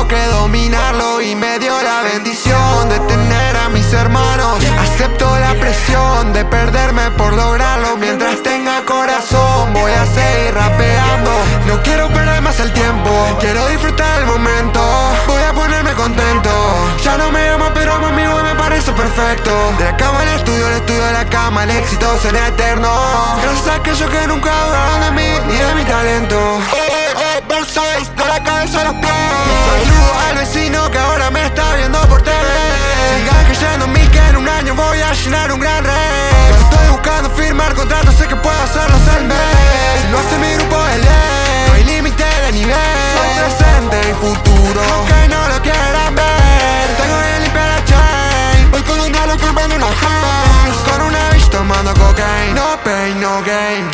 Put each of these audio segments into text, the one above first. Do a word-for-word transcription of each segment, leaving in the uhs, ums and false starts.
tengo que dominarlo y me dio la bendición de tener a mis hermanos. Acepto la presión de perderme por lograrlo. Mientras tenga corazón voy a seguir rapeando. No quiero perder más el tiempo, quiero disfrutar el momento. Voy a ponerme contento. Ya no me amo pero mami hoy me parece perfecto. De la cama al estudio, del estudio a la cama, el éxito será eterno. Gracias a aquellos que nunca dudaron de mí ni de mi talento. Eh, eh, eh, Versace, de la cabeza a los pies. Saludo al vecino que ahora me está viendo por T V. Sigan creyendo en mí que en un año voy a llenar un gran rey. No estoy buscando firmar contratos, sé que puedo hacerlos al mes. Si lo hace mi grupo de ley, no hay límite de nivel. Soy presente y futuro, aunque no lo quieran ver. Tengo que limpiar la chain, voy con un galo firmando una haze. Con una bitch tomando cocaine, no pain, no gain.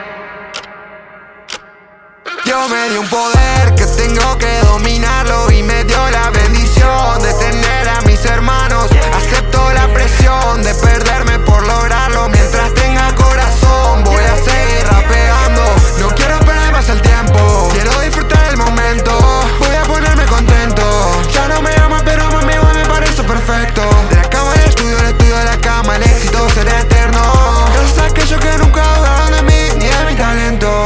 Dios me dio un poder que tengo que dominarlo y me dio la bendición de tener a mis hermanos. Acepto la presión de perderme por lograrlo. Mientras tenga corazón voy a seguir rapeando. No quiero perder más el tiempo, quiero disfrutar el momento. Voy a ponerme contento. Ya no me amo pero mami hoy me parece perfecto. De la cama al estudio, del estudio a la cama, el éxito será eterno. Gracias a aquellos que nunca dudaron de mí ni de mi talento.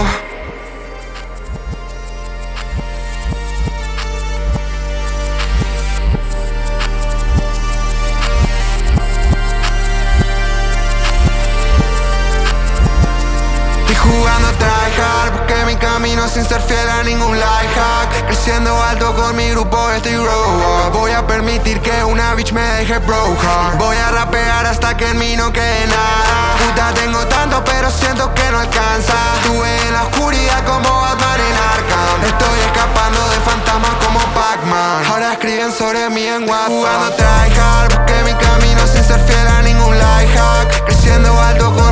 Jugando tryhard, busqué mi camino sin ser fiel a ningún life hack. Creciendo alto con mi grupo estoy road. Voy a permitir que una bitch me deje broke hard. Voy a rapear hasta que en mí no quede nada. Puta tengo tanto pero siento que no alcanza. Estuve en la oscuridad como Batman en Arkham. Estoy escapando de fantasmas como Pac-Man. Ahora escriben sobre mí en WhatsApp. Jugando tryhard, busqué mi camino sin ser fiel a ningún life hack. Creciendo alto con